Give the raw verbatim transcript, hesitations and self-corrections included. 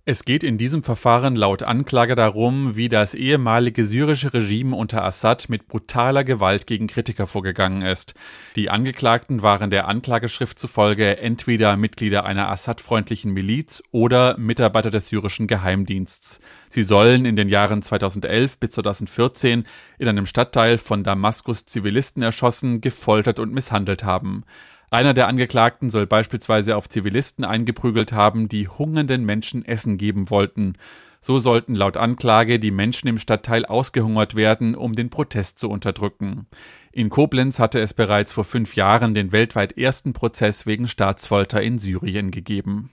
Es geht in diesem Verfahren laut Anklage darum, wie das ehemalige syrische Regime unter Assad mit brutaler Gewalt gegen Kritiker vorgegangen ist. Die Angeklagten waren der Anklageschrift zufolge entweder Mitglieder einer Assad-freundlichen Miliz oder Mitarbeiter des syrischen Geheimdiensts. Sie sollen in den Jahren zweitausendelf bis zweitausendvierzehn in einem Stadtteil von Damaskus Zivilisten erschossen, gefoltert und misshandelt haben. Einer der Angeklagten soll beispielsweise auf Zivilisten eingeprügelt haben, die hungernden Menschen Essen geben wollten. So sollten laut Anklage die Menschen im Stadtteil ausgehungert werden, um den Protest zu unterdrücken. In Koblenz hatte es bereits vor fünf Jahren den weltweit ersten Prozess wegen Staatsfolter in Syrien gegeben.